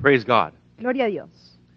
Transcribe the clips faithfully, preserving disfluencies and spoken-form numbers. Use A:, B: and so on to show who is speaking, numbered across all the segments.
A: Praise God.
B: Gloria a Dios.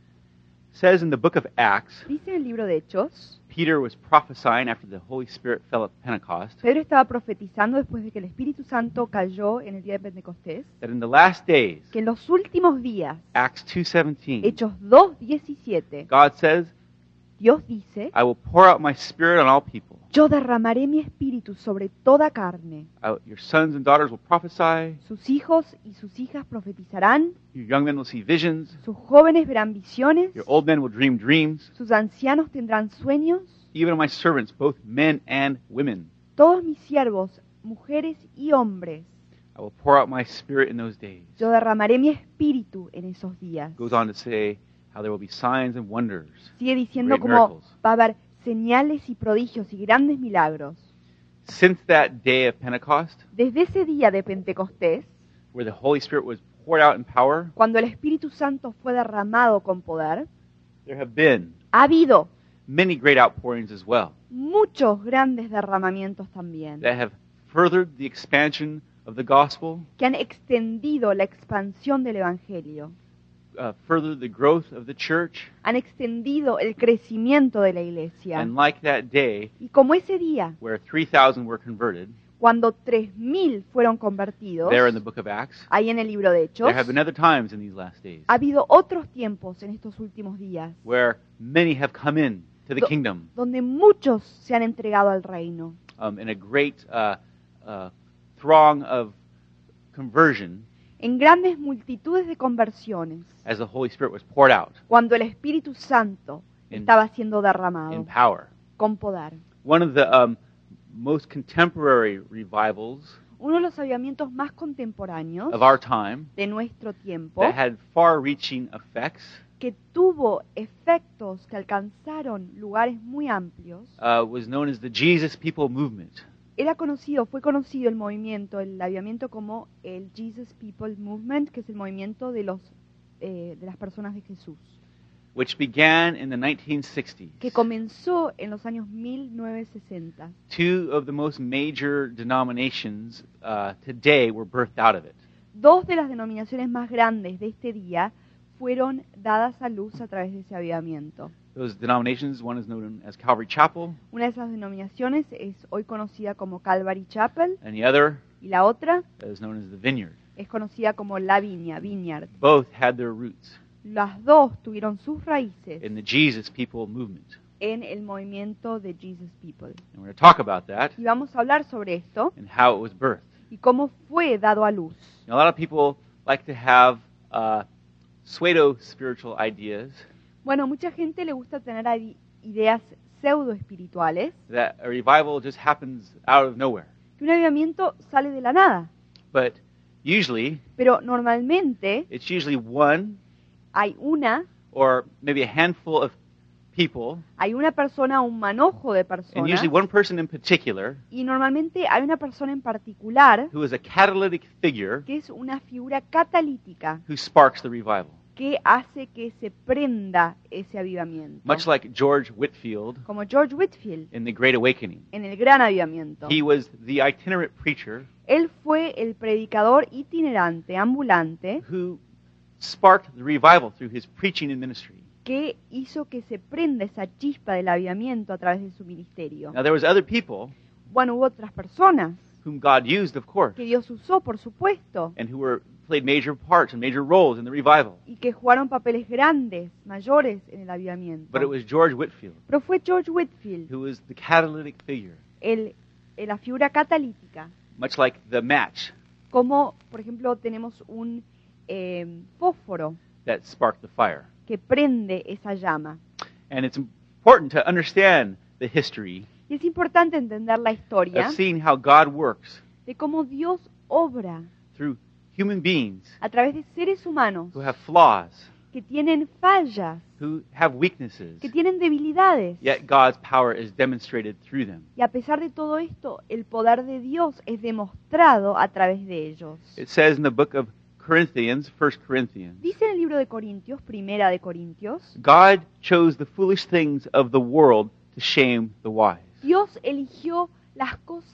A: It says in the book of Acts,
B: Dice en el libro de Hechos,
A: Peter was prophesying after the Holy Spirit fell at Pentecost,
B: Pedro estaba profetizando después de que el Espíritu Santo cayó en el día de Pentecostés,
A: that in the last days,
B: que en los últimos días,
A: Acts two seventeen,
B: Hechos dos diecisiete,
A: God says,
B: Dios dice,
A: I will pour out my Spirit on all people.
B: yo derramaré mi espíritu sobre toda carne.
A: I- your sons and daughters will prophesy.
B: Sus hijos y sus hijas profetizarán,
A: Your young men will see visions.
B: sus jóvenes verán visiones,
A: Your old men will dream dreams.
B: sus ancianos tendrán sueños,
A: Even my servants, both men and women,
B: todos mis siervos, mujeres y hombres,
A: I will pour out my Spirit in those days.
B: yo derramaré mi espíritu en esos días.
A: Goes on to say how there will be signs and wonders.
B: Sigue diciendo
A: Great
B: como
A: miracles.
B: va a haber señales y prodigios y grandes milagros.
A: Since that day of Pentecost,
B: Desde ese día de Pentecostés,
A: where the Holy Spirit was poured out in power,
B: cuando el Espíritu Santo fue derramado con poder,
A: there have been
B: ha habido
A: many great outpourings as well
B: muchos grandes derramamientos también,
A: that have furthered the expansion of the gospel,
B: que han extendido la expansión del Evangelio,
A: uh, furthered the growth of the church,
B: han extendido el crecimiento de la iglesia.
A: and like that day
B: Y como ese día,
A: where three thousand were converted,
B: cuando tres mil fueron convertidos,
A: there in the book of Acts,
B: ahí en el libro de Hechos,
A: there have been other times in these last days
B: ha habido otros tiempos en estos últimos días,
A: where many have come in to the
B: Do-
A: kingdom
B: donde muchos se han entregado al reino,
A: um, in a great uh, uh, throng of conversion
B: en grandes multitudes de conversiones,
A: as the Holy Spirit was poured out
B: cuando el Espíritu Santo
A: In-
B: estaba siendo
A: in
B: derramado
A: power.
B: con poder.
A: One of the um, most contemporary revivals
B: Uno de los avivamientos más contemporáneos
A: of our time
B: de nuestro tiempo,
A: that had far-reaching effects
B: que tuvo efectos que alcanzaron lugares muy amplios,
A: uh, was known as the Jesus People Movement.
B: era conocido, fue conocido el movimiento, el avivamiento como el Jesus People Movement, que es el movimiento de los eh, de las personas de Jesús,
A: Which began in the nineteen sixties.
B: que comenzó en los años mil novecientos sesenta.
A: Two of the most major denominations uh, today were birthed out of it.
B: Dos de las denominaciones más grandes de este día fueron dadas a luz a través de ese avivamiento.
A: Those denominations, one is known as Calvary Chapel,
B: Una de esas denominaciones es hoy conocida como Calvary Chapel
A: and the other
B: y la otra
A: is known as the Vineyard.
B: es conocida como La Viña, Vineyard.
A: Both had their roots
B: Las dos tuvieron sus raíces
A: in the Jesus People Movement.
B: en el movimiento de Jesus People.
A: And we're going to talk about that
B: Y vamos a hablar sobre esto
A: and how it was birthed.
B: y cómo fue dado a luz.
A: Now, a lot of people like to have uh, pseudo-spiritual ideas
B: Bueno, mucha gente le gusta tener adi- ideas pseudo espirituales,
A: that a revival just happens out of nowhere.
B: que un avivamiento sale de la nada.
A: But usually,
B: Pero normalmente
A: it's usually one
B: hay una,
A: or maybe a handful of people,
B: hay una persona, un manojo de
A: and
B: personas,
A: usually one person in particular,
B: y normalmente hay una persona en particular
A: who is a catalytic figure
B: que es una figura catalítica
A: who sparks the revival.
B: que hace que se prenda ese avivamiento.
A: Much like George Whitfield
B: Como George Whitfield
A: in The Great Awakening.
B: en el Gran Avivamiento.
A: He was the itinerant preacher
B: Él fue el predicador itinerante, ambulante,
A: who sparked the revival through his preaching and ministry.
B: que hizo que se prenda esa chispa del avivamiento a través de su ministerio.
A: Now, there was other people
B: Bueno, hubo otras personas
A: whom God used, of course,
B: que Dios usó, por supuesto,
A: and who were played major parts and major roles in the revival.
B: y que jugaron papeles grandes, mayores en el avivamiento.
A: But it was George Whitfield
B: Pero fue George Whitfield,
A: who was the catalytic figure,
B: el, el- la figura catalítica,
A: much like the match
B: como, por ejemplo, tenemos un eh, fósforo
A: that sparked the fire.
B: que prende esa llama.
A: And it's important to understand the history
B: Y es importante entender la historia
A: of seeing how God works
B: de cómo Dios obra
A: through human beings
B: a través de seres humanos
A: who have flaws,
B: que tienen fallas,
A: who have weaknesses,
B: que tienen debilidades.
A: yet God's power is demonstrated through them.
B: Y a pesar de todo esto, el poder de Dios es demostrado a través de ellos.
A: It says in the book of Corinthians, First Corinthians,
B: Dice en el libro de Corintios, primera de Corintios,
A: God chose the foolish things of the world to shame the wise.
B: Dios eligió las cosas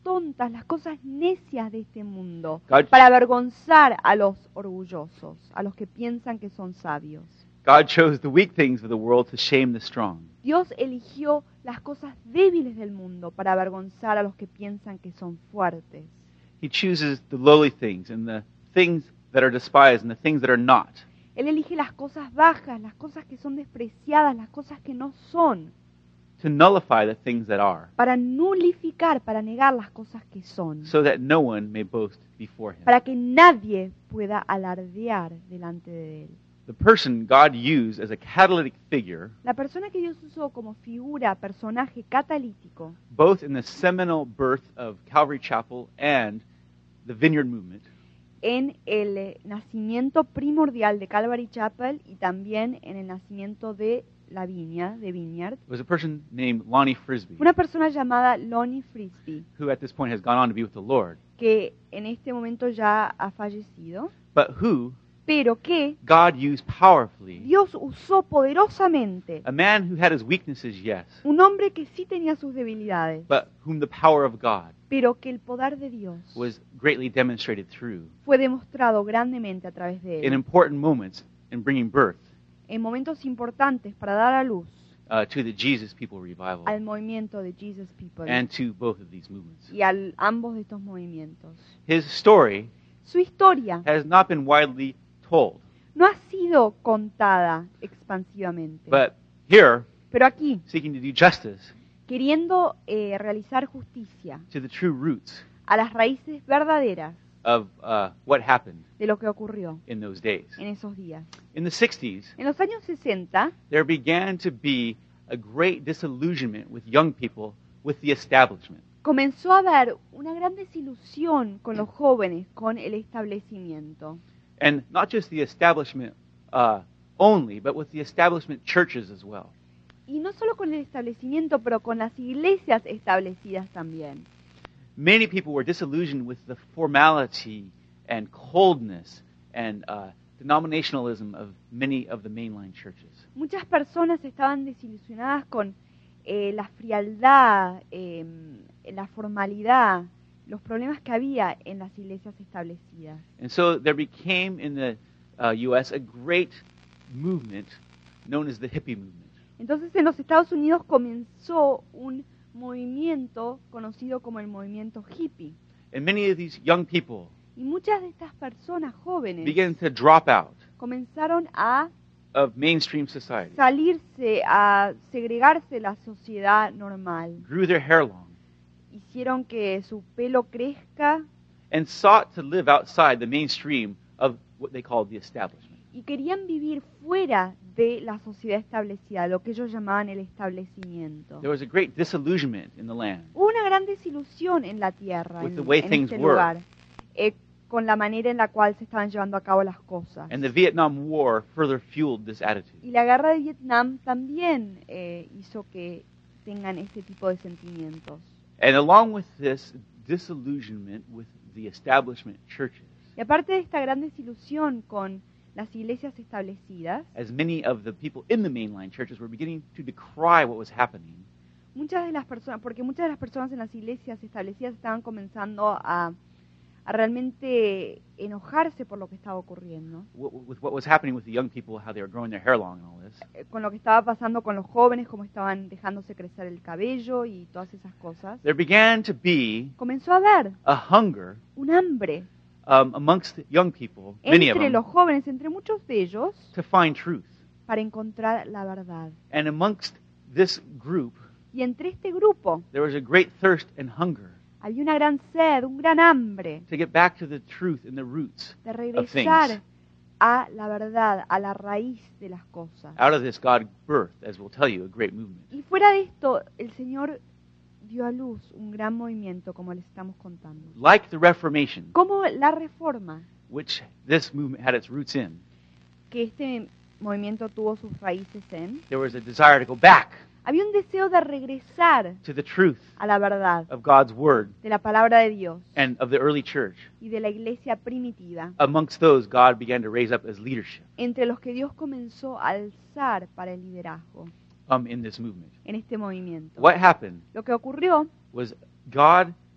B: tontas, las cosas necias de este mundo,
A: God-
B: para avergonzar a los orgullosos, a los que piensan que son sabios.
A: God chose the weak things of the world to shame the strong.
B: Dios eligió las cosas débiles del mundo para avergonzar a los que piensan que son fuertes.
A: He chooses the lowly things and the things that are despised and the things that are not.
B: Él elige las cosas bajas, las cosas que son despreciadas, las cosas que no son,
A: To nullify the things that are,
B: para nulificar, para negar las cosas que son,
A: so that no one may boast before him.
B: para que nadie pueda alardear delante de él.
A: The person God used as a catalytic figure,
B: La persona que Dios usó como figura, personaje catalítico,
A: both in the seminal birth of Calvary Chapel and the Vineyard Movement,
B: en el eh, nacimiento primordial de Calvary Chapel y también en el nacimiento de la viña, de Vineyard,
A: was a person named Lonnie Frisbee,
B: una persona llamada Lonnie Frisbee,
A: who at this point has gone on to be with the Lord,
B: que en este momento ya ha fallecido,
A: but who
B: pero que
A: God used powerfully.
B: Dios usó poderosamente.
A: A man who had his weaknesses, yes,
B: Un hombre que sí tenía sus debilidades,
A: but whom the power of God
B: pero que el poder de Dios
A: was greatly demonstrated through
B: fue demostrado grandemente a través de
A: in
B: él,
A: important moments in bringing birth
B: en momentos importantes para dar a luz
A: uh, to the Jesus People Revival
B: al movimiento de Jesus People
A: and to both of these movements.
B: y a ambos de estos movimientos.
A: His story
B: Su historia
A: has not been widely told,
B: no ha sido contada expansivamente,
A: but here,
B: pero aquí,
A: seeking to do justice
B: queriendo eh, realizar justicia
A: to the true roots
B: a las raíces verdaderas
A: of uh, what happened
B: de lo que ocurrió
A: in those days.
B: en esos días.
A: In the sixties,
B: En los años sesenta,
A: there began to be a great disillusionment with young people with the establishment.
B: comenzó a haber una gran desilusión con los jóvenes, con el establecimiento.
A: And not just the establishment uh, only, but with the establishment churches as well.
B: Y no solo con el establecimiento, pero con las iglesias establecidas también.
A: Many people were disillusioned with the formality and coldness and uh, denominationalism of many of the mainline churches.
B: Muchas personas estaban desilusionadas con eh, la frialdad, eh, la formalidad, los problemas que había en las iglesias establecidas.
A: And so there became in the uh, U S a great movement known as the hippie movement.
B: Entonces en los Estados Unidos comenzó un movimiento conocido como el movimiento hippie.
A: And many of these young people
B: Y muchas de estas personas jóvenes
A: began to drop out
B: comenzaron a
A: of mainstream society,
B: salirse, a segregarse de la sociedad normal.
A: grew their hair long,
B: Hicieron que su pelo crezca
A: and sought to live outside the mainstream of what they called the establishment.
B: y querían vivir fuera de la sociedad establecida, lo que ellos llamaban el establecimiento.
A: There was a great disillusionment in the land.
B: Hubo una gran desilusión en la tierra,
A: With
B: en,
A: the way
B: en
A: things
B: este
A: were.
B: lugar, eh, con la manera en la cual se estaban llevando a cabo las cosas.
A: And the Vietnam War further fueled this attitude.
B: Y la guerra de Vietnam también eh, hizo que tengan este tipo de sentimientos.
A: And along with this disillusionment with the establishment churches,
B: Y aparte de esta gran desilusión con las iglesias establecidas,
A: as many of the people in the mainline churches were beginning to decry what was happening,
B: muchas de las personas, porque muchas de las personas en las iglesias establecidas estaban comenzando a, a realmente enojarse por lo que estaba ocurriendo,
A: w- with what was happening with the young people, how they were growing their hair long and all this,
B: eh, con lo que estaba pasando con los jóvenes, cómo estaban dejándose crecer el cabello y todas esas cosas,
A: there began to be
B: comenzó a haber
A: a hunger
B: un hambre
A: um, amongst young people, many of
B: entre
A: them,
B: los jóvenes, entre muchos de ellos,
A: to find truth.
B: para encontrar la verdad.
A: And amongst this group,
B: Y entre este grupo
A: there was a great thirst and hunger
B: había una gran sed, un gran hambre
A: to get back to the truth and the roots
B: de
A: of
B: regresar
A: things.
B: a la verdad, a la raíz de las cosas.
A: Out of this, God birthed, as we'll tell you, a great movement.
B: Y fuera de esto, el Señor dio a luz un gran movimiento, como les estamos contando.
A: Like the Reformation,
B: Como la reforma,
A: which this movement had its roots in,
B: que este movimiento tuvo sus raíces en,
A: there was a desire to go back
B: había un deseo de regresar
A: to the truth
B: a la verdad
A: of God's Word
B: de la palabra de Dios
A: and of the early church.
B: y de la iglesia primitiva,
A: Amongst those, God began to raise up as leadership
B: entre los que Dios comenzó a alzar para el liderazgo
A: um, in this movement.
B: en este movimiento.
A: What happened
B: Lo que ocurrió
A: was God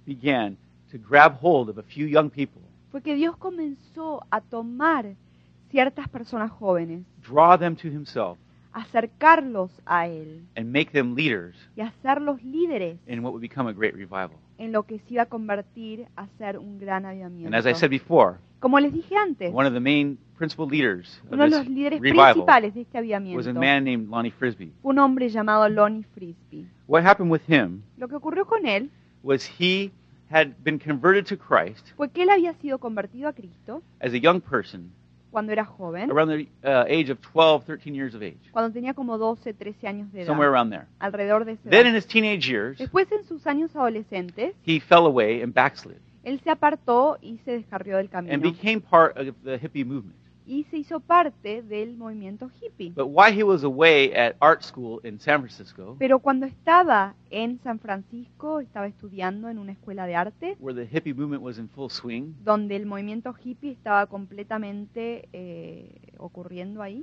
A: began to grab hold of a few young people,
B: fue que Dios comenzó a tomar ciertas personas jóvenes,
A: draw them to himself,
B: acercarlos a Él
A: and make them leaders
B: y hacerlos líderes
A: in what would become a great revival.
B: en lo que se iba a convertir a ser un gran
A: And
B: avivamiento.
A: as I said before,
B: Como les dije antes,
A: one of the main principal leaders of
B: uno de
A: this
B: los líderes
A: revival
B: principales de este
A: was a
B: avivamiento
A: man named Lonnie Frisbee.
B: fue un hombre llamado Lonnie Frisbee.
A: What happened with him
B: Lo que ocurrió con él
A: was he had been converted to Christ
B: fue que él había sido convertido a Cristo
A: as a young person
B: cuando era joven,
A: around the uh, age of twelve, thirteen years of age,
B: cuando tenía como doce, trece años de edad,
A: somewhere around there.
B: alrededor de esa
A: Then in
B: edad.
A: his teenage years,
B: Después, en sus años adolescentes,
A: he fell away and backslid
B: él se apartó y se descarrió del
A: and
B: camino
A: became part of the hippie movement.
B: y se hizo parte del movimiento hippie.
A: But while he was away at art school in San Francisco,
B: Pero cuando estaba en San Francisco, estaba estudiando en una escuela de arte,
A: where the hippie movement was in full swing,
B: donde el movimiento hippie estaba completamente eh, ocurriendo ahí,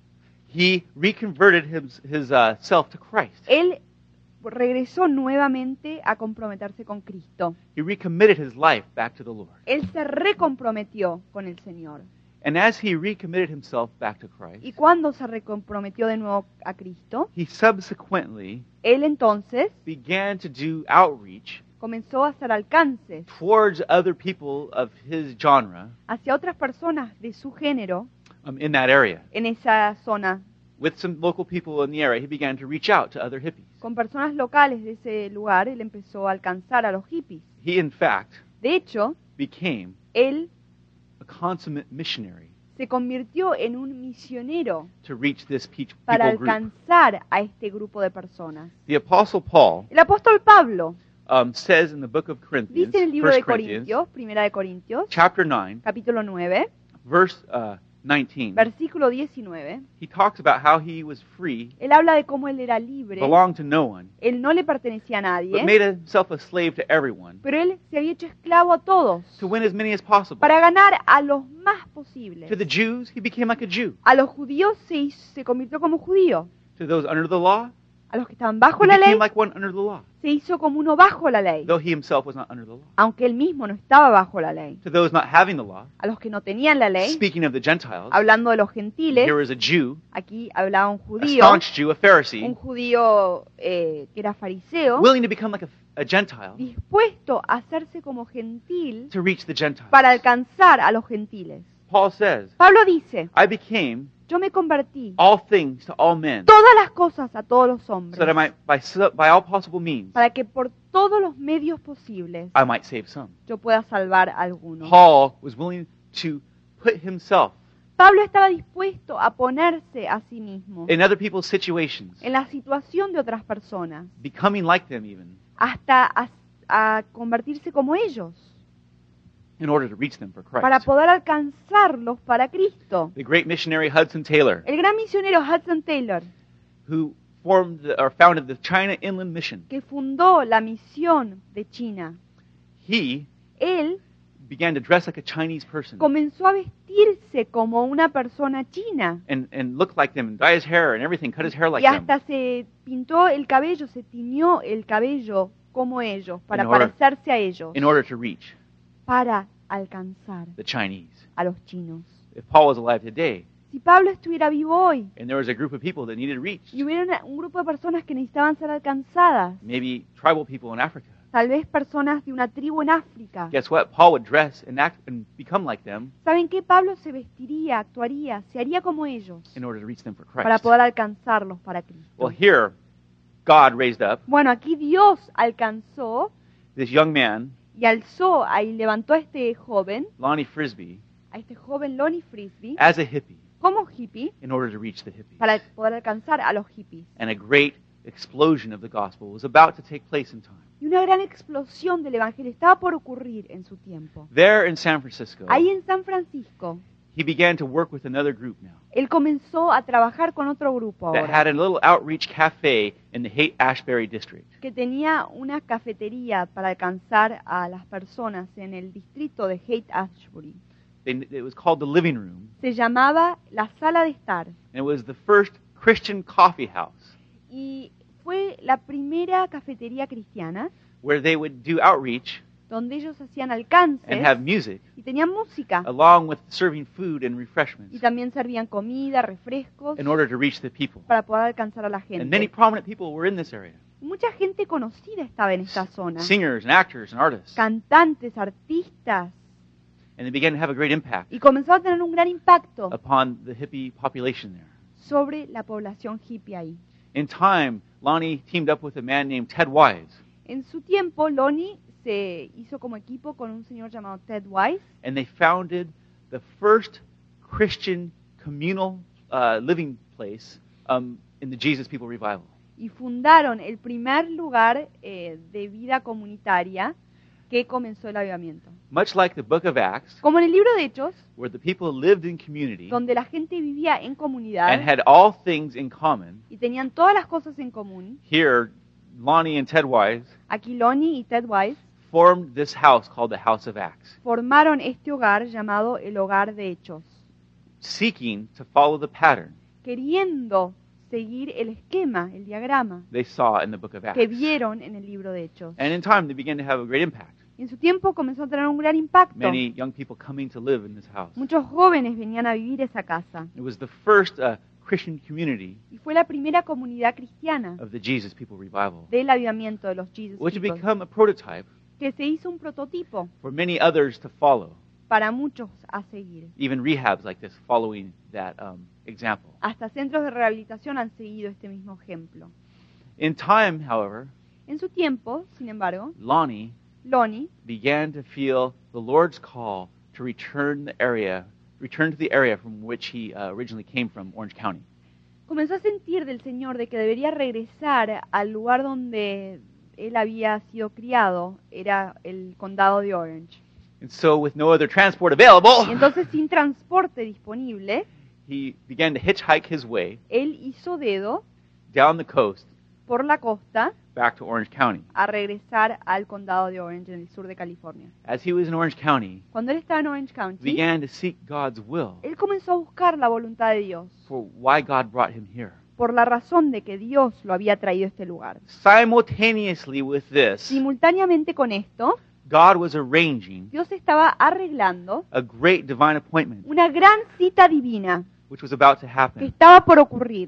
A: he reconverted his, his uh, self to Christ.
B: él regresó nuevamente a comprometerse con Cristo.
A: He recommitted his life back to the Lord.
B: Él se recomprometió con el Señor.
A: And as he recommitted himself back to Christ,
B: Y cuando se recomprometió de nuevo a Cristo,
A: he subsequently
B: él entonces
A: began to do outreach
B: comenzó a hacer alcances
A: towards other people of his genre
B: hacia otras personas de su género
A: um, in that area.
B: en esa zona,
A: With some local people in the area, he began to reach out to other hippies.
B: con personas locales de ese lugar. Él empezó a alcanzar a los hippies.
A: He, in fact,
B: De hecho,
A: became
B: él
A: a consummate missionary
B: se convirtió en un misionero
A: to reach this pe-
B: para
A: people group.
B: alcanzar a este grupo de personas.
A: The Apostle Paul
B: El apóstol Pablo
A: um, says in the book of Corinthians,
B: dice en el libro
A: First
B: de
A: Corinthians,
B: Corintios, Primera de Corintios,
A: chapter nine,
B: capítulo nueve,
A: verse uh, nineteen,
B: versículo diecinueve,
A: he talks about how he was free,
B: él habla de cómo él era libre,
A: belonged to no one,
B: él no le pertenecía a
A: but
B: nadie,
A: made himself a slave to everyone
B: pero él se había hecho esclavo a todos
A: to win as many as possible.
B: para ganar a los más posibles.
A: To the Jews, he became like a Jew.
B: A los judíos se, hizo- se convirtió como judío,
A: To those under the law,
B: a los que estaban bajo
A: he
B: la ley
A: became like one under the law,
B: se hizo como uno bajo la ley,
A: though he himself was not under the law.
B: aunque él mismo no estaba bajo la ley.
A: To those not having the law,
B: A los que no tenían la ley,
A: speaking of the Gentiles,
B: hablando de los gentiles,
A: here was a Jew,
B: aquí hablaba un
A: a
B: judío,
A: staunch Jew, a Pharisee,
B: un judío eh, que era fariseo,
A: willing to become like a, a Gentile
B: dispuesto a hacerse como gentil
A: to reach the Gentiles.
B: para alcanzar a los gentiles.
A: Paul says,
B: Pablo dice,
A: I became
B: yo me convertí
A: all things to all men,
B: todas las cosas a todos los
A: so
B: hombres,
A: that I might, by, so- by all possible means,
B: para que por todos los medios posibles
A: I might save some.
B: yo pueda salvar a algunos.
A: Paul was willing to put himself
B: Pablo estaba dispuesto a ponerse a sí mismo
A: in other people's situations,
B: en la situación de otras personas,
A: becoming like them even,
B: hasta a, a convertirse como ellos,
A: in order to reach them for
B: para
A: Christ.
B: poder alcanzarlos para Cristo.
A: The great missionary Hudson Taylor,
B: El gran misionero Hudson Taylor,
A: who formed the, or founded the China Inland Mission,
B: que fundó la misión de China,
A: he
B: él
A: began to dress like a Chinese person
B: comenzó a vestirse como una persona china
A: and, and look like them and dye his hair and everything, cut his hair like
B: y
A: them.
B: hasta se pintó el cabello, se tiñó el cabello como ellos, para
A: In order-
B: parecerse a ellos,
A: in order to reach
B: para alcanzar
A: the Chinese.
B: a los chinos.
A: If Paul was alive today
B: Si Pablo estuviera vivo hoy
A: and there was a group of people that needed reached,
B: y hubiera una- un grupo de personas que necesitaban ser alcanzadas,
A: maybe tribal people in Africa,
B: tal vez personas de una tribu en África,
A: guess what? Paul would dress and act and become like them
B: ¿saben qué? Pablo se vestiría, actuaría, se haría como ellos
A: in order to reach them for
B: para
A: Christ.
B: poder alcanzarlos para Cristo.
A: Well, here, God raised up
B: Bueno, aquí Dios alcanzó
A: this young man,
B: y alzó y levantó a este joven,
A: Lonnie Frisbee,
B: a este joven Lonnie Frisbee,
A: as a hippie
B: como hippie,
A: in order to reach the hippies.
B: para poder alcanzar a los hippies.
A: And a great explosion of the gospel was about to take place in time.
B: Y una gran explosión del Evangelio estaba por ocurrir en su tiempo.
A: There in San Francisco,
B: Ahí en San Francisco,
A: he began to work with another group now
B: él comenzó a trabajar con otro grupo
A: that
B: ahora,
A: had a little outreach cafe in the Haight-Ashbury district.
B: que tenía una cafetería para alcanzar a las personas en el distrito de Haight-Ashbury.
A: They, it was called the Living Room,
B: Se llamaba la sala de estar
A: and it was the first Christian coffee house
B: y fue la primera cafetería cristiana
A: where they would do outreach
B: donde ellos hacían alcances
A: and have music,
B: y tenían música
A: along with serving food and refreshments
B: y también servían comida, refrescos
A: in order to reach the people.
B: para poder alcanzar a la
A: And many
B: gente.
A: prominent people were in this area.
B: Mucha gente conocida estaba en esta zona,
A: Singers and actors and artists.
B: cantantes, artistas,
A: And they began to have a great impact
B: y comenzó a tener un gran impacto
A: upon the hippie population there.
B: sobre la población hippie ahí.
A: In time, Lonnie teamed up with a man named Ted Wise,
B: En su tiempo, Lonnie se hizo como equipo con un señor llamado Ted Wise
A: and they founded the first Christian communal uh, living place um, in the Jesus People Revival.
B: y fundaron el primer lugar eh, de vida comunitaria que comenzó el avivamiento.
A: Much like the book of Acts,
B: Como en el libro de Hechos,
A: where the people lived in community
B: donde la gente vivía en
A: and
B: comunidad
A: had all things in common,
B: y tenían todas las cosas en común,
A: here Lonnie and Ted Wise
B: aquí Lonnie y Ted Wise
A: formed this house called the House of Acts,
B: formaron este hogar llamado el hogar de Hechos,
A: seeking to follow the pattern
B: queriendo seguir el esquema, el diagrama
A: they saw in the book of
B: que
A: Acts.
B: vieron en el libro de Hechos.
A: And in time, they began to have a great impact.
B: Y en su tiempo comenzó a tener un gran impacto.
A: Many young people coming to live in this house.
B: Muchos jóvenes venían a vivir esa casa
A: It was the first uh, Christian community
B: y fue la primera comunidad cristiana
A: of the Jesus People Revival,
B: del avivamiento de los Jesus
A: which had
B: People,
A: become a prototype
B: que se hizo un prototipo
A: for many others to follow,
B: para muchos a seguir.
A: even rehabs like this following that um, example.
B: Hasta centros de rehabilitación han seguido este mismo ejemplo.
A: In time, however,
B: En su tiempo, sin embargo,
A: Lonnie
B: Lonnie
A: began to feel the Lord's call to return the area, return to the area from which he uh, originally came from, Orange County.
B: comenzó a sentir del Señor de que debería regresar al lugar donde él había sido criado, era el condado de Orange.
A: And so, with no other transport available,
B: Y entonces, sin transporte disponible,
A: he began to hitchhike his way
B: él hizo dedo
A: down the coast
B: por la costa
A: back to Orange County.
B: a regresar al condado de Orange en el sur de California.
A: As he was in Orange County,
B: Cuando él estaba en Orange County,
A: began to seek God's will
B: él comenzó a buscar la voluntad de Dios
A: for why God brought him here.
B: por la razón de que Dios lo había traído a este lugar.
A: Simultaneously with this,
B: Simultáneamente con esto,
A: God was arranging
B: Dios estaba arreglando
A: a great divine appointment
B: una gran cita divina
A: which was about to
B: que
A: happen.
B: estaba por ocurrir.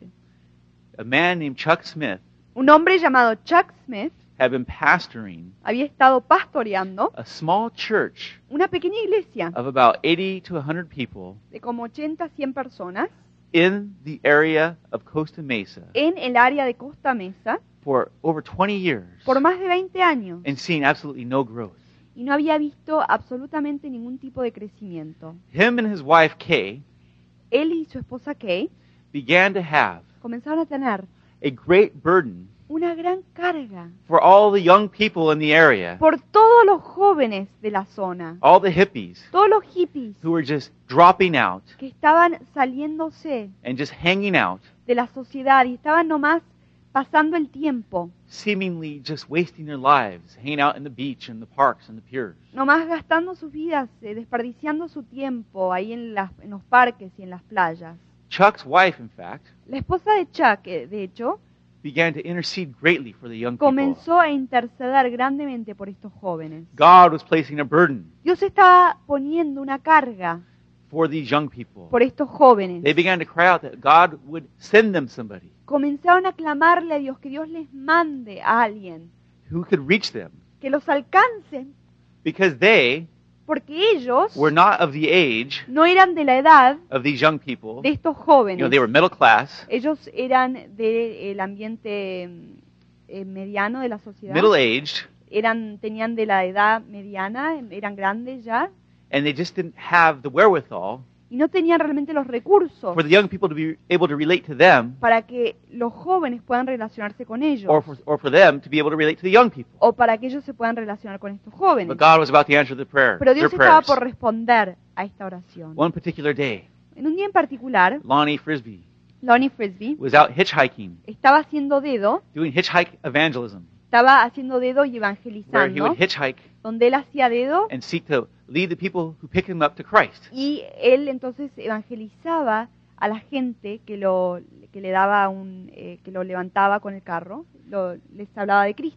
A: A man named Chuck Smith
B: Un hombre llamado Chuck Smith
A: had been pastoring
B: había estado pastoreando
A: a small church
B: una pequeña iglesia
A: of about eighty to one hundred people
B: de como ochenta a cien personas
A: in the area of Costa Mesa
B: en el área de Costa Mesa
A: for over twenty years
B: por más de veinte años
A: and seeing absolutely no growth.
B: y no había visto absolutamente ningún tipo de crecimiento.
A: Him and his wife Kay
B: Él y su esposa Kay
A: began to have
B: comenzaron a tener
A: a great burden
B: una gran carga
A: for all the young people in the area,
B: por todos los jóvenes de la zona,
A: all the hippies
B: todos los hippies
A: who were just dropping out
B: que estaban saliéndose
A: and just hanging out,
B: de la sociedad y estaban nomás pasando el tiempo,
A: seemingly just wasting their lives, hanging out in the beach and the parks and the piers.
B: nomás gastando sus vidas, eh, desperdiciando su tiempo ahí en, las, en los parques y en las playas.
A: Chuck's wife, in fact,
B: La esposa de Chuck, eh, de hecho,
A: began to intercede greatly for the young people.
B: comenzó a interceder grandemente por estos jóvenes.
A: God was placing a burden
B: Dios estaba poniendo una carga
A: for these young people.
B: por estos jóvenes.
A: They began to cry out that God would send them somebody
B: Comenzaron a clamarle a Dios que Dios les mande a alguien,
A: who could reach them,
B: que los alcance,
A: because they
B: porque ellos
A: were not of the age
B: no eran de la edad
A: of these young people.
B: de estos
A: You
B: jóvenes.
A: know, they were middle class,
B: Ellos eran del ambiente eh, mediano de la sociedad.
A: middle aged,
B: Eran, tenían de la edad mediana, eran grandes ya,
A: and they just didn't have the wherewithal
B: y no tenían realmente los recursos
A: for the young people to be able to relate to them,
B: para que los jóvenes puedan relacionarse con ellos,
A: or for, or for them to be able to relate to the young people.
B: o para que ellos se puedan relacionar con estos jóvenes.
A: But God was about to answer the prayer,
B: Pero
A: their
B: Dios estaba
A: prayers.
B: por responder a esta oración.
A: One particular day,
B: En un día en particular,
A: Lonnie Frisbee
B: Lonnie Frisbee
A: was out hitchhiking,
B: estaba haciendo dedo,
A: doing hitchhike evangelism,
B: estaba haciendo dedo y
A: where he
B: evangelizando,
A: would hitchhike
B: donde él hacía dedo
A: and seek to lead the people who pick him up to Christ.
B: y él entonces evangelizaba a la gente que lo que le daba un eh, que lo levantaba con el carro, lo- les hablaba de Cristo.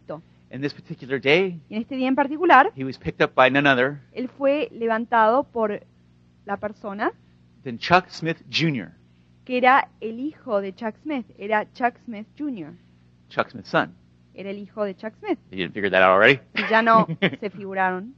A: And this particular day,
B: Y en este día en particular,
A: he was picked up by none other
B: él fue levantado por la persona
A: than Chuck Smith Junior,
B: que era el hijo de Chuck Smith, era Chuck Smith junior,
A: Chuck Smith's son.
B: era el hijo de Chuck Smith.
A: You didn't figure that out already?
B: Y ya no se figuraron.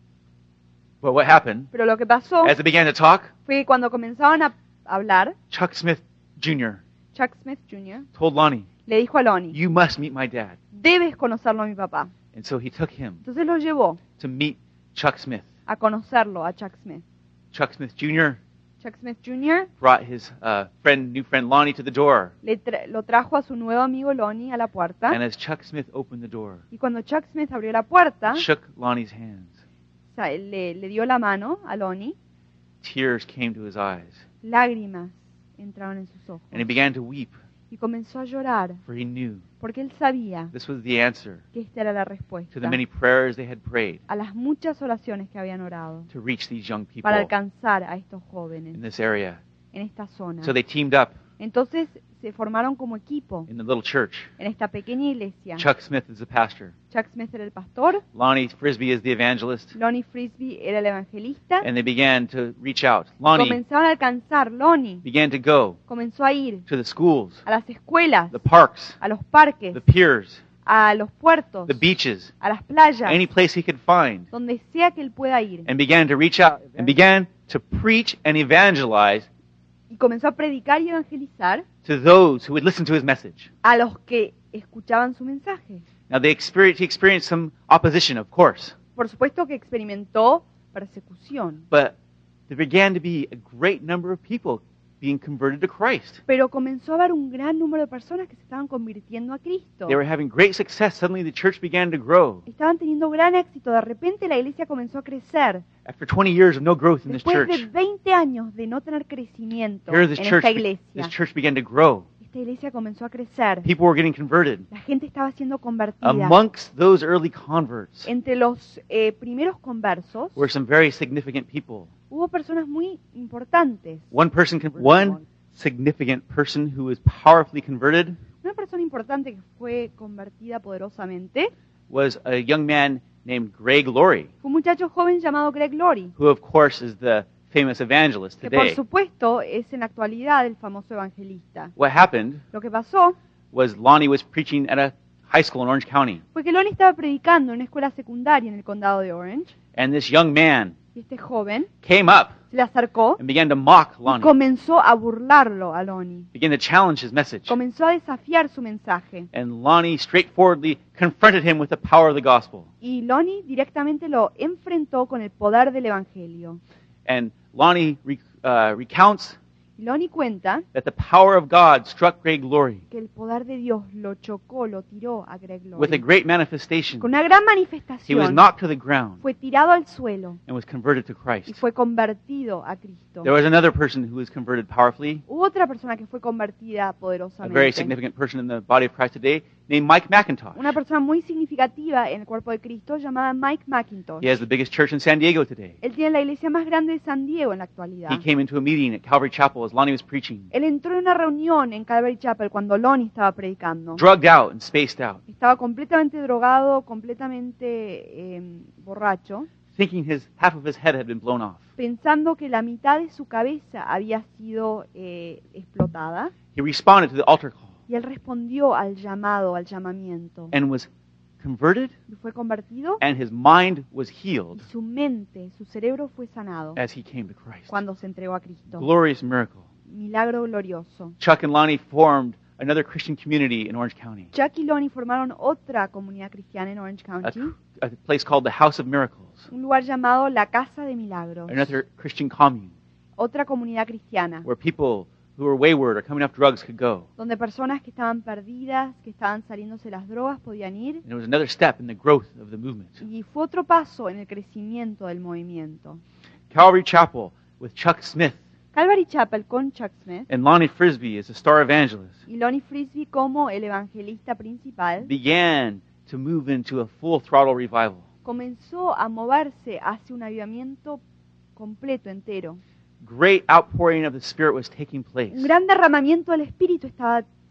A: But what happened,
B: Pero lo que pasó
A: as they began to talk,
B: fue que cuando comenzaban a hablar,
A: Chuck Smith Junior
B: Chuck Smith junior
A: told Lonnie,
B: le dijo a Lonnie,
A: you must meet my dad.
B: debes conocerlo a mi papá.
A: And so he took him
B: Entonces lo llevó
A: to meet Chuck Smith.
B: a conocerlo a Chuck Smith.
A: Chuck Smith Junior
B: Chuck Smith junior
A: brought his uh, friend, new friend Lonnie to the door.
B: le tra- lo trajo a su nuevo amigo Lonnie a la puerta.
A: And as Chuck Smith opened the door,
B: Y cuando Chuck Smith abrió la puerta,
A: shook Lonnie's hands,
B: o sea, le, le dio la mano a Lonnie,
A: tears came to his eyes,
B: lágrimas entraron en sus ojos.
A: and he began to weep,
B: Y comenzó a llorar,
A: for he knew
B: porque él sabía
A: this was the answer
B: que esta era la
A: to the
B: respuesta
A: many prayers they had prayed
B: a las muchas oraciones que habían orado
A: to reach these young people
B: para alcanzar a estos
A: in
B: jóvenes
A: this area.
B: en esta zona.
A: So they teamed up
B: Entonces se formaron como equipo
A: in the little church.
B: en esta pequeña iglesia.
A: Chuck Smith is the pastor.
B: Chuck Smith era el pastor,
A: Lonnie Frisbee is the evangelist.
B: Lonnie Frisbee era el evangelista.
A: And they began to reach out. Lonnie
B: Comenzaron a alcanzar, Lonnie
A: began to go
B: comenzó a ir
A: to the schools,
B: a las escuelas,
A: the parks,
B: a los parques,
A: the piers,
B: a los puertos,
A: the beaches,
B: a las playas,
A: any place he could find,
B: donde sea que él pueda ir.
A: and began to reach out and began to preach and evangelize
B: Y comenzó a predicar y evangelizar
A: to those who would listen to his message.
B: a los que escuchaban su mensaje.
A: Now they experienced, he experienced some opposition, of course,
B: Por supuesto que experimentó persecución,
A: but there began to be a great number of people being converted to Christ.
B: pero comenzó a haber un gran número de personas que se estaban convirtiendo a Cristo.
A: They were having great success. Suddenly the church began to grow.
B: Estaban teniendo gran éxito. De repente la iglesia comenzó a crecer.
A: After twenty years of no growth in this
B: Después de
A: church,
B: veinte años de no tener crecimiento
A: here
B: en
A: this
B: esta
A: church, this
B: iglesia,
A: church began to grow.
B: esta iglesia comenzó a crecer.
A: People were getting converted.
B: La gente estaba siendo convertida.
A: Amongst those early converts
B: Entre los eh, primeros conversos
A: were some very significant people.
B: hubo personas muy importantes.
A: One person, con- one significant person who was powerfully converted
B: Una persona importante que fue convertida poderosamente
A: was a young man named Greg Laurie,
B: fue un muchacho joven llamado Greg Laurie,
A: who of course is the famous evangelist
B: que por
A: today.
B: supuesto es en la actualidad el famoso evangelista.
A: What happened
B: Lo que pasó
A: was Lonnie was preaching at a high school in Orange County,
B: fue que Lonnie estaba predicando en una escuela secundaria en el condado de Orange,
A: and this young man
B: y este joven
A: came up
B: se le acercó
A: and began to mock
B: y
A: Lonnie,
B: comenzó a burlarlo a Lonnie.
A: began to challenge his message.
B: Comenzó a desafiar su mensaje.
A: And Lonnie straightforwardly confronted him with the power of the gospel.
B: Y Lonnie directamente lo enfrentó con el poder del evangelio.
A: And Lonnie re- uh, recounts
B: Y Lonnie cuenta
A: that the power of God struck Greg Laurie
B: que el poder de Dios lo chocó, lo tiró a Greg
A: with a
B: Laurie.
A: great manifestation.
B: Con una gran
A: He was
B: manifestación
A: knocked to the ground
B: fue tirado al suelo
A: and was converted to
B: y
A: Christ.
B: fue convertido a Cristo.
A: There was another person who was converted powerfully,
B: Hubo otra persona que fue convertida
A: a very
B: poderosamente.
A: significant person in the body of Christ today, named Mike McIntosh.
B: Una persona muy significativa en el cuerpo de Cristo llamada Mike McIntosh.
A: He has the biggest church in San Diego today.
B: Él tiene la iglesia más grande de San Diego en la actualidad.
A: He came into a meeting at Calvary Chapel as Lonnie was preaching,
B: Él entró en una reunión en Calvary Chapel cuando Lonnie estaba predicando.
A: drugged out and spaced out,
B: Estaba completamente drogado, completamente eh, borracho,
A: thinking his half of his head had been blown off.
B: pensando que la mitad de su cabeza había sido eh, explotada.
A: He responded to the altar call
B: Y él respondió al llamado, al llamamiento.
A: and was converted,
B: Y fue convertido
A: and his mind was
B: y
A: healed
B: su mente, su cerebro fue sanado
A: as he came to Christ.
B: cuando se entregó a Cristo.
A: Glorious miracle.
B: Milagro glorioso.
A: Chuck and Lonnie formed another Christian community in Orange County,
B: Chuck y Lonnie formaron otra comunidad cristiana en Orange
A: a,
B: County,
A: a place called the House of Miracles,
B: un lugar llamado la Casa de Milagros,
A: another Christian commune
B: otra comunidad cristiana,
A: where people who were wayward or coming off drugs could go.
B: donde personas que estaban perdidas, que estaban saliéndose las drogas, podían ir.
A: And it was another step in the growth of the movement.
B: Y fue otro paso en el crecimiento del movimiento.
A: Calvary Chapel with Chuck Smith
B: Calvary Chapel con Chuck Smith
A: and Lonnie Frisbee as a star evangelist
B: y Lonnie Frisbee como el evangelista principal
A: began to move into a full throttle revival.
B: comenzó a moverse hacia un avivamiento completo, entero.
A: Great outpouring of the Spirit was taking place.
B: Un gran derramamiento del Espíritu estaba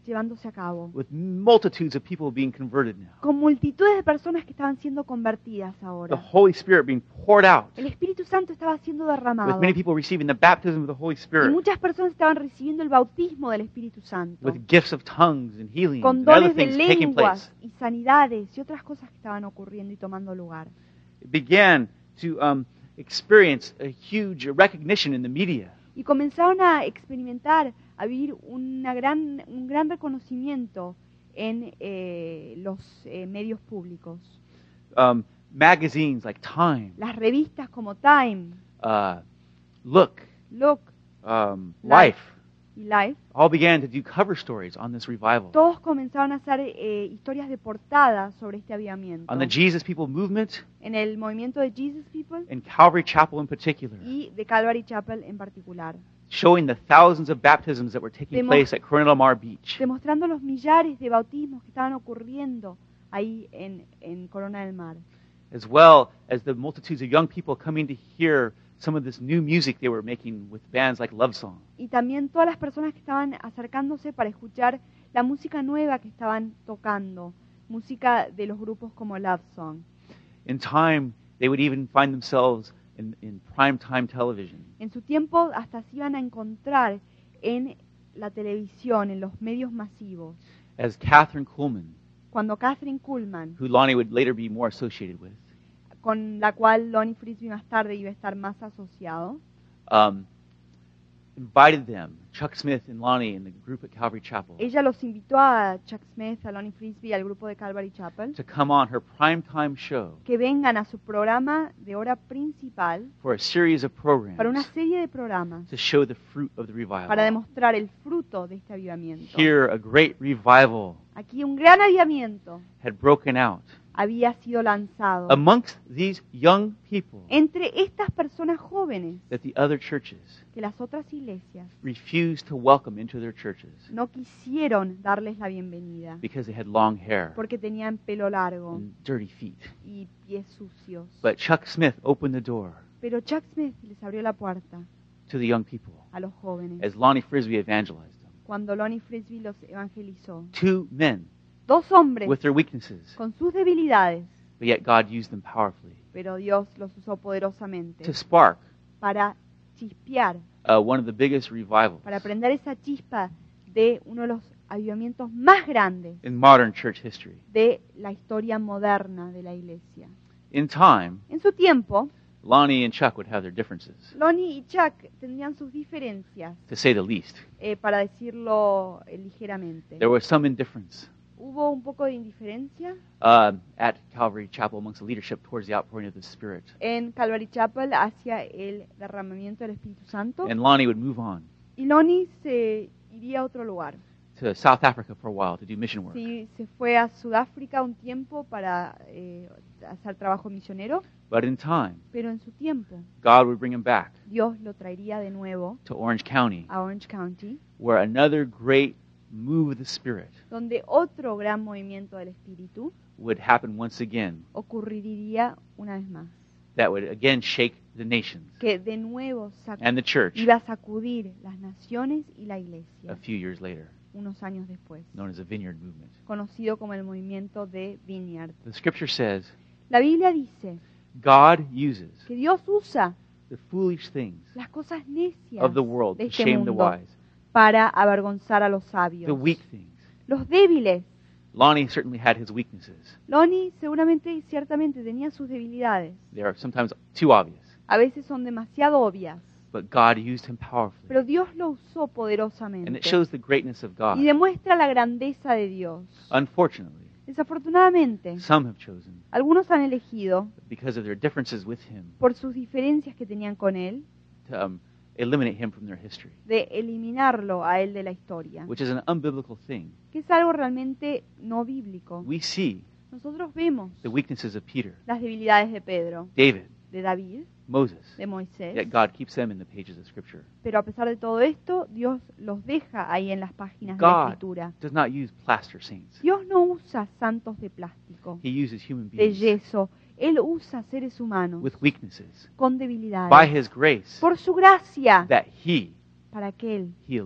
B: llevándose a cabo,
A: with multitudes of people being converted now.
B: con multitudes de personas que estaban siendo convertidas
A: The
B: ahora.
A: Holy Spirit being poured out,
B: El Espíritu Santo estaba siendo
A: with
B: derramado
A: many people receiving the baptism of the Holy
B: y
A: Spirit,
B: muchas personas estaban recibiendo el bautismo del Espíritu Santo,
A: with gifts of tongues and healings
B: con
A: and other
B: dones de
A: things taking place.
B: lenguas y sanidades y otras cosas que estaban ocurriendo y tomando lugar.
A: It began to um, experience a huge recognition in the media.
B: Y comenzaron a experimentar, a vivir una gran, un gran reconocimiento en eh, los eh, medios públicos.
A: Um, magazines like Time,
B: Las revistas como Time,
A: uh, Look,
B: Look
A: um,
B: Life.
A: Life,
B: y Life,
A: all began to do cover stories on this revival.
B: todos comenzaron a hacer eh, historias de portada sobre este avivamiento.
A: On the Jesus People movement,
B: En el movimiento de Jesus People
A: and Calvary Chapel in particular,
B: y de Calvary Chapel en particular,
A: showing the thousands of baptisms that were taking
B: Demo-
A: place at Corona del Mar Beach.
B: demostrando los millares de bautismos que estaban ocurriendo ahí en, en Corona del Mar.
A: As well as the multitudes of young people coming to hear some of this new music they were making with bands like Love Song.
B: Y también todas las personas que estaban acercándose para escuchar la música nueva que estaban tocando, música de los grupos como Love Song.
A: In time, they would even find themselves in, in prime time television.
B: En su tiempo hasta se iban a encontrar en la televisión, en los medios masivos,
A: As Catherine Kuhlman,
B: cuando Catherine Kuhlman,
A: who Lonnie would later be more associated with,
B: con la cual Lonnie Frisbee más tarde iba a estar más asociado,
A: um, invited them, Chuck Smith and Lonnie and the group at Calvary Chapel,
B: ella los invitó a Chuck Smith, a Lonnie Frisbee y al grupo de Calvary Chapel
A: to come on her primetime show
B: que vengan a su programa de hora principal
A: for a series of programs
B: para una serie de programas
A: to show the fruit of the revival.
B: para demostrar el fruto de este avivamiento.
A: Here, a great revival
B: Aquí un gran avivamiento
A: had broken out
B: había sido lanzado
A: amongst these young people
B: entre estas personas jóvenes
A: that the other churches
B: que las otras iglesias
A: refused to welcome into their churches
B: no quisieron darles la bienvenida
A: because they had long hair
B: porque tenían pelo largo
A: and dirty feet.
B: y pies sucios.
A: But Chuck Smith opened the door
B: Pero Chuck Smith les abrió la puerta
A: to the young people
B: a los jóvenes
A: as Lonnie Frisbee evangelized them.
B: cuando Lonnie Frisbee los evangelizó.
A: Two men
B: Dos hombres
A: with their weaknesses,
B: con sus debilidades,
A: but yet God used them powerfully
B: pero Dios los usó poderosamente
A: to spark
B: para chispear,
A: uh, one of the biggest revivals
B: para prender esa chispa de uno de los avivamientos más grandes
A: in modern church history.
B: de la historia moderna de la iglesia.
A: In time,
B: En su tiempo,
A: Lonnie and Chuck would have their differences,
B: Lonnie y Chuck tendrían sus diferencias,
A: to say the least.
B: eh, para decirlo eh, ligeramente.
A: There was some indifference
B: Hubo un poco de indiferencia
A: uh, at Calvary Chapel amongst the leadership towards the outpouring of the Spirit.
B: en Calvary Chapel hacia el derramamiento del Espíritu Santo.
A: And Lonnie would move on
B: Y Lonnie se iría a otro lugar.
A: to South Africa for a while to do mission work.
B: Sí, se fue a Sudáfrica un tiempo para eh, hacer trabajo misionero,
A: But in time,
B: pero en su tiempo
A: God would bring him back
B: Dios lo traería de nuevo
A: to Orange County,
B: a Orange County,
A: where another great move of the Spirit
B: donde otro gran movimiento del Espíritu
A: would happen once again,
B: ocurriría una vez más,
A: that would again shake the nations
B: que de nuevo sac-
A: and the church
B: iba a sacudir las naciones y la
A: a
B: iglesia
A: few years later,
B: unos años después,
A: known as the Vineyard Movement.
B: conocido como el movimiento de Vineyard.
A: The scripture says
B: La Biblia dice
A: God uses
B: que Dios usa
A: the foolish things
B: las cosas necias
A: of the world
B: de
A: to
B: este
A: shame the
B: mundo
A: wise,
B: para avergonzar a los sabios,
A: the weak things.
B: los débiles.
A: Lonnie certainly had his weaknesses.
B: Lonnie seguramente y ciertamente tenía sus debilidades.
A: They are sometimes too obvious,
B: A veces son demasiado obvias,
A: but God used him powerfully.
B: pero Dios lo usó
A: And it
B: poderosamente
A: shows the greatness of God.
B: y demuestra la grandeza de Dios.
A: Unfortunately,
B: Desafortunadamente,
A: some have chosen,
B: algunos han elegido,
A: because of their differences with him,
B: por sus diferencias que tenían con él,
A: to um, eliminate him from their history,
B: de eliminarlo a él de la historia,
A: which is an unbiblical thing.
B: que es algo realmente no bíblico.
A: We see
B: Nosotros vemos
A: the weaknesses of Peter,
B: las debilidades de Pedro,
A: David,
B: de David,
A: Moses,
B: de Moisés,
A: yet God keeps them in the pages of Scripture.
B: pero a pesar de todo esto, Dios los deja ahí en las páginas de la
A: God
B: Escritura.
A: does not use plaster saints.
B: Dios no usa santos de plástico,
A: He uses human
B: de
A: beings
B: yeso. Él usa seres humanos
A: with weaknesses
B: con
A: by
B: debilidades
A: His grace
B: por su gracia
A: that He,
B: para que Él,
A: He alone,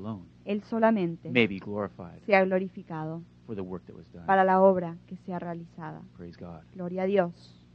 B: Él solamente
A: may be glorified
B: sea glorificado
A: for the work that was done.
B: para la obra que sea realizada.
A: Praise God.
B: Gloria a Dios.